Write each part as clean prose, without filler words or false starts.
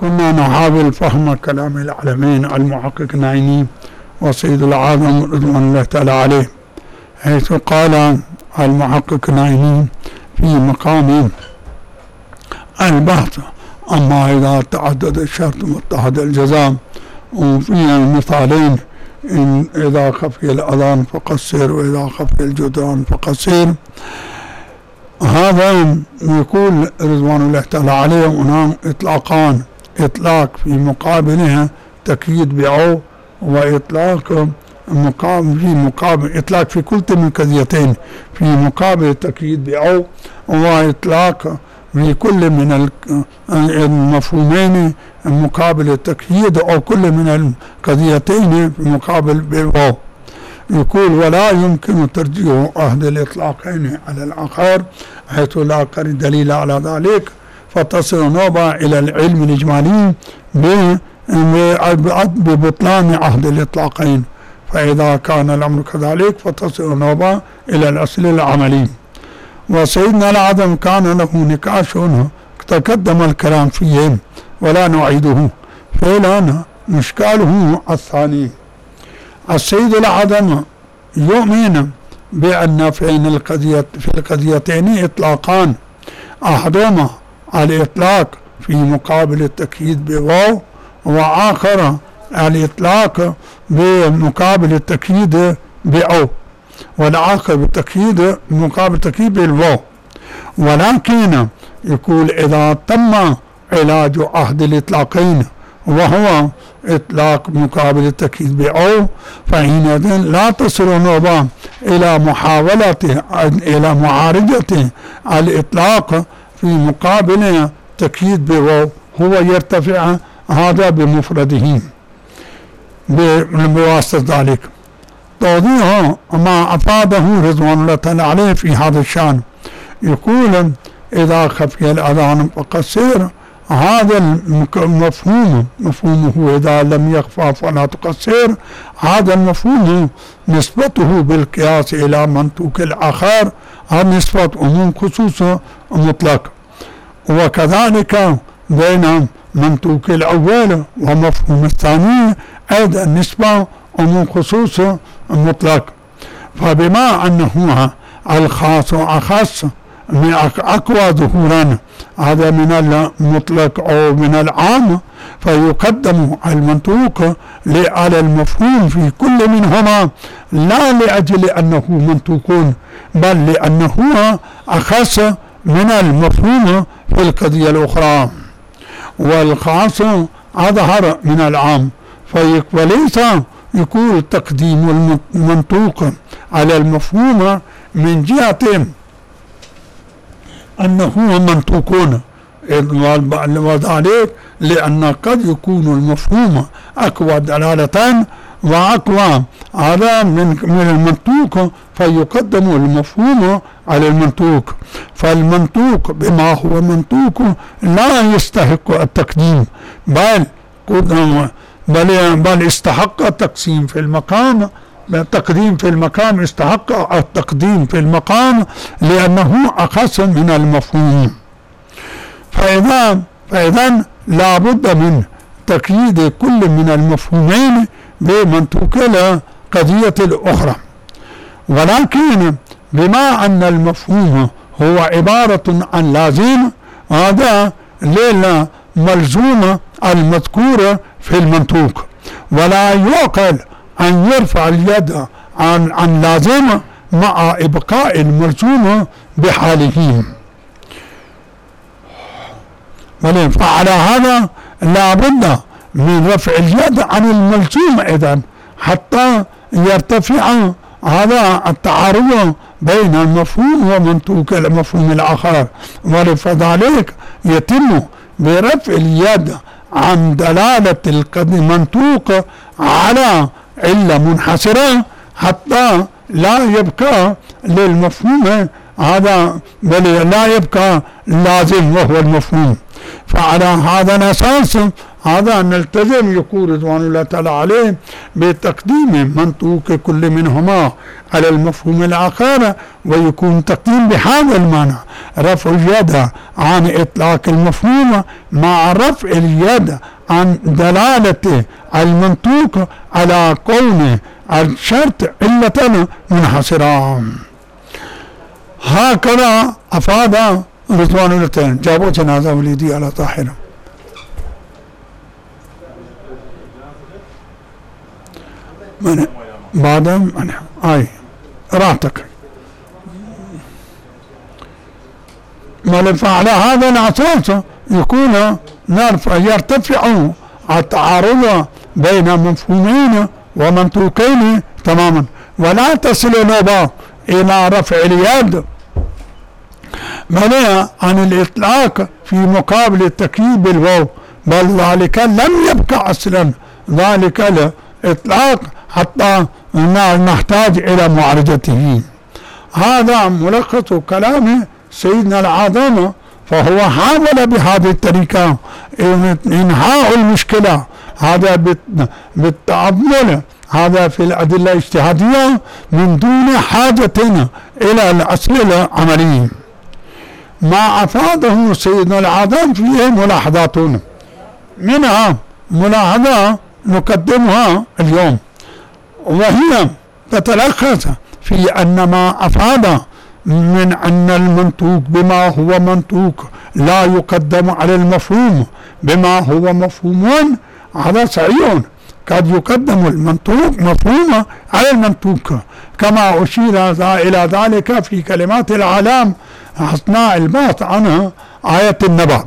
كنا نحاول فهم كلام العالمين المحقق النعيمي وسيد العالم رضوان الله تعالى عليه، حيث قال المحقق النعيمي في مقام البحث أما إذا تعدد الشرط واتحد الجزاء، وفي المثالين إن إذا خفي الأذان فقصر وإذا خفي الجدران فقصر. هذا يقول رضوان الله تعالى عليه هناك إطلاقان، إطلاق في مقابلها تقييد بعو، وإطلاق في مقابل إطلاق في كل من قضيتين في مقابل تقييد بعو، وإطلاق في كل من المفهومين مقابل التقييد أو كل من القضيتين في مقابل بالواو. يقول ولا يمكن ترجيح أحد الإطلاقين على الآخر حيث لا دليل على ذلك، فتصل نوبة إلى العلم الإجمالي ببطلان أحد الإطلاقين، فإذا كان الأمر كذلك فتصل نوبة إلى الأصل العملي. وسيدنا العدم كان له نقاش تقدم الكلام فيه ولا نعيده، فإلى نشكاله الثاني. السيد العدم يؤمن بأن في القضيتين إطلاقان، أحدهما الإطلاق في مقابل التقييد بواو، وآخر الإطلاق بمقابل التقييد بأو، والآخر بالتقييد مقابل التقييد بالواو. ولكن يقول إذا تم علاج أحد الإطلاقين وهو إطلاق مقابل التقييد بأو، فحينئذ لا تصل نوبة إلى معارضة الإطلاق في مقابل تقييد بواو، هو يرتفع هذا بمفرده بواسطة ذلك. توضيح ما أفاده رضوان الله تعالى عليه في هذا الشأن، يقول إذا خفي الأذان فقصر، هذا المفهوم مفهومه إذا لم يخفى فلا تقصر، هذا المفهوم نسبته بالقياس إلى منطوق الآخر نسبة عموم خصوص مطلق، وكذلك بين منطوق الأول ومفهوم الثاني أيضا نسبة عموم خصوص مطلق. فبما أنه الخاص أخص أقوى ظهورا هذا من المطلق أو من العام، فيقدم المنطوق على المفهوم في كل منهما، لا لأجل أنه منطوق بل لأنه أخص من المفهوم في القضية الأخرى، والخاص أظهر من العام. وليس يقول تقديم المنطوق على المفهوم من جهة أنه منطوقون، وذلك لأن قد يكون المفهوم أقوى دلالة وأقوى هذا من المنطوق، فيقدم المفهوم على المنطوق، فالمنطوق بما هو منطوق لا يستحق التقديم بل استحق التقسيم في المقام، التقديم في المقام استحق التقديم في المقام لأنه أخص من المفهوم. فإذا لا بد من تقييد كل من المفهومين بمنطوق القضية الأخرى. ولكن بما أن المفهوم هو عبارة عن لازم، هذا للملزوم المذكور في المنطوق، ولا يعقل أن يرفع اليد عن لازم مع إبقاء الملزوم بحاله. فعلى هذا لا بد من رفع اليد عن الملزوم إذن حتى يرتفع هذا التعارض بين المفهوم ومنطوق المفهوم الآخر، ولذلك يتم برفع اليد عن دلالة المنطوق على علة منحصرة حتى لا يبقى للمفهوم هذا، بل لا يبقى لازم وهو المفهوم. فعلى هذا الأساس هذا نلتزم يقول رضوان الله تعالى عليه بتقديم منطوق كل منهما على المفهوم الآخر، ويكون تقديم بهذا المعنى رفع اليد عن إطلاق المفهوم مع رفع اليد عن دلالة المنطوق على كون الشرط علة منحصرة. هكذا أفاد رضوان الله تعالى. جابوا جنازة وليدي على طاهرة. من بعد أنا راحتك ما فعلى هذا الأساس يكون يرتفع التعارض بين مفهومين ومنطوقين تماما، ولا تصل نوبة إلى رفع اليد منع عن الإطلاق في مقابل التكييد بالواو، بل ذلك لم يبقى أصلا ذلك الإطلاق حتى نحتاج إلى معالجته. هذا ملخص كلام سيدنا العظام، فهو حاول بهذه الطريقة إنهاء المشكلة، هذا بالتأمل، هذا في الأدلة الاجتهادية من دون حاجة إلى الأصل العملي. ما أفاده سيدنا العظام فيه ملاحظات، منها ملاحظة نقدمها اليوم، وهي تتلخص في أن ما أفاد من أن المنطوق بما هو منطوق لا يقدم على المفهوم بما هو مفهوم، هذا صحيح. قد يقدم المنطوق مفهوم على المنطوق، كما أشير إلى ذلك في كلمات العلام أثناء البحث عنها آية النبأ،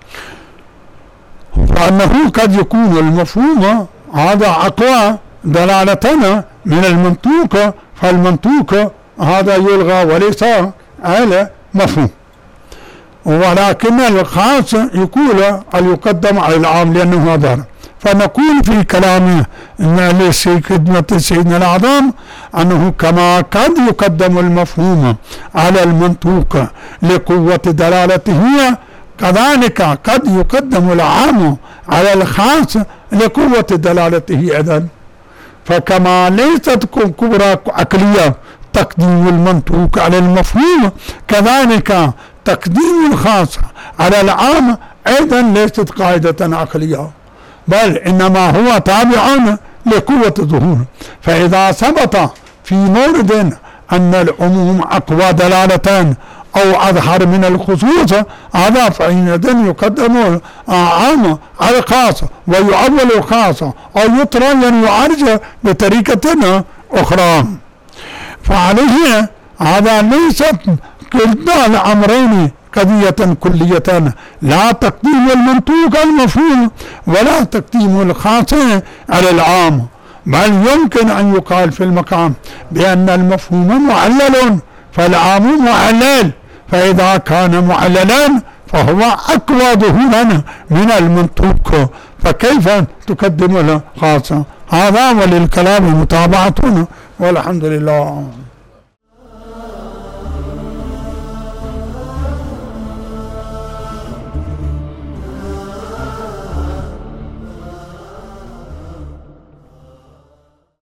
فأنه قد يكون المفهوم هذا أقوى دلالة من المنطوق، فالمنطوق هذا يلغى وليس على مفهوم، ولكن الخاص يقول يقدم على العام لأنه هذا. فنقول في كلامه ان خدمة سيدنا العظام انه كما قد يقدم المفهوم على المنطوق لقوة دلالته، كذلك قد يقدم العام على الخاص لقوة دلالته ايضا. فكما ليست كبرى عقلية تقديم المنطوق على المفهوم، كذلك تقديم الخاص على العام ايضا ليست قاعدة عقلية، بل إنما هو تابع لقوة الظهور. فإذا ثبت في مورد أن العموم أقوى دلالة أو أظهر من الخصوص، هذا فإذا يقدم العام على الخاص ويؤول الخاص أو يطرى يعالج بطريقة أخرى. فعليه هذا ليست كلتا الأمرين قضية كلية، لا تقديم المنطوق المفهوم ولا تقديم الخاص على العام، بل يمكن أن يقال في المقام بأن المفهوم معلل فالعام معلل، فإذا كان معللا فهو أقوى ظهورا من المنطوق، فكيف تقدم الخاص؟ هذا وللكلام متابعة والحمد لله.